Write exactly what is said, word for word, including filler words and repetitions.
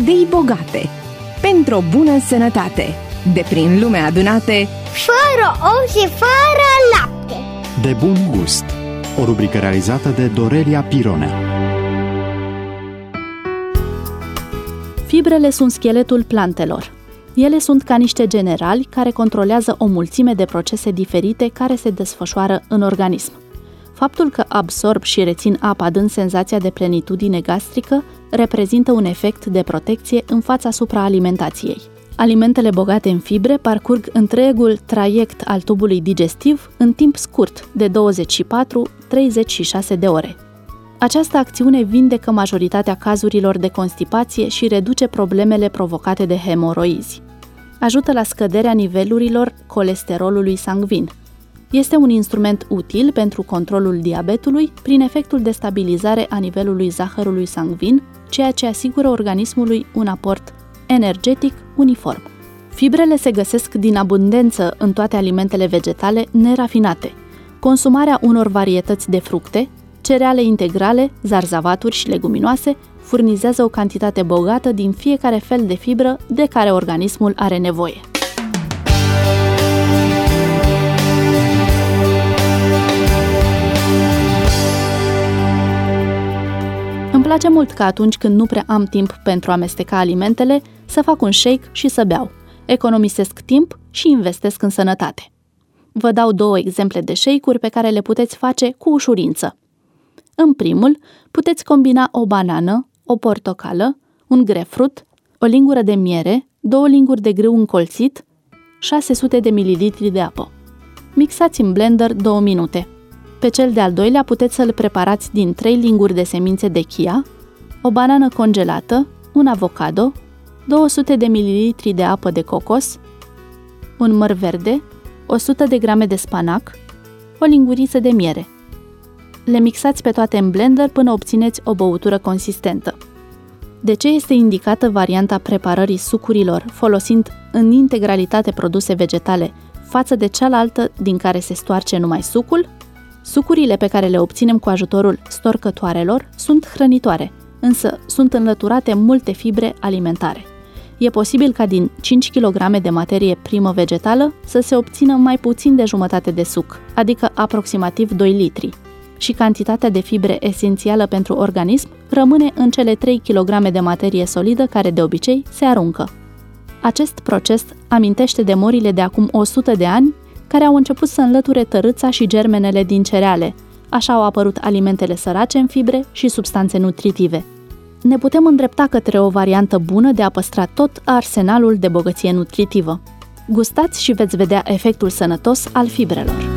idei bogate, pentru o bună sănătate, de prin lume adunate, fără ou și fără lapte. De bun gust. O rubrică realizată de Dorelia Pironea. Fibrele sunt scheletul plantelor. Ele sunt ca niște generali care controlează o mulțime de procese diferite care se desfășoară în organism. Faptul că absorb și rețin apa dând senzația de plenitudine gastrică reprezintă un efect de protecție în fața supraalimentației. Alimentele bogate în fibre parcurg întregul traiect al tubului digestiv în timp scurt, de douăzeci și patru - treizeci și șase de ore. Această acțiune vindecă majoritatea cazurilor de constipație și reduce problemele provocate de hemoroizi. Ajută la scăderea nivelurilor colesterolului sanguin. Este un instrument util pentru controlul diabetului prin efectul de stabilizare a nivelului zahărului sanguin, ceea ce asigură organismului un aport energetic uniform. Fibrele se găsesc din abundență în toate alimentele vegetale nerafinate. Consumarea unor varietăți de fructe, cereale integrale, zarzavaturi și leguminoase furnizează o cantitate bogată din fiecare fel de fibră de care organismul are nevoie. Îmi place mult că atunci când nu prea am timp pentru a amesteca alimentele, să fac un shake și să beau. Economisesc timp și investesc în sănătate. Vă dau două exemple de shake-uri pe care le puteți face cu ușurință. În primul, puteți combina o banană, o portocală, un grapefruit, o lingură de miere, două linguri de grâu încolțit, șase sute de mililitri de apă. Mixați în blender două minute. Pe cel de-al doilea puteți să-l preparați din trei linguri de semințe de chia, o banană congelată, un avocado, două sute de mililitri de apă de cocos, un măr verde, o sută de grame de spanac, o linguriță de miere. Le mixați pe toate în blender până obțineți o băutură consistentă. De ce este indicată varianta preparării sucurilor folosind în integralitate produse vegetale față de cealaltă din care se stoarce numai sucul? Sucurile pe care le obținem cu ajutorul storcătoarelor sunt hrănitoare, însă sunt înlăturate multe fibre alimentare. E posibil ca din cinci kilograme de materie primă vegetală să se obțină mai puțin de jumătate de suc, adică aproximativ doi litri, și cantitatea de fibre esențială pentru organism rămâne în cele trei kilograme de materie solidă care de obicei se aruncă. Acest proces amintește de morile de acum o sută de ani care au început să înlăture tărâța și germenele din cereale. Așa au apărut alimentele sărace în fibre și substanțe nutritive. Ne putem îndrepta către o variantă bună de a păstra tot arsenalul de bogăție nutritivă. Gustați și veți vedea efectul sănătos al fibrelor.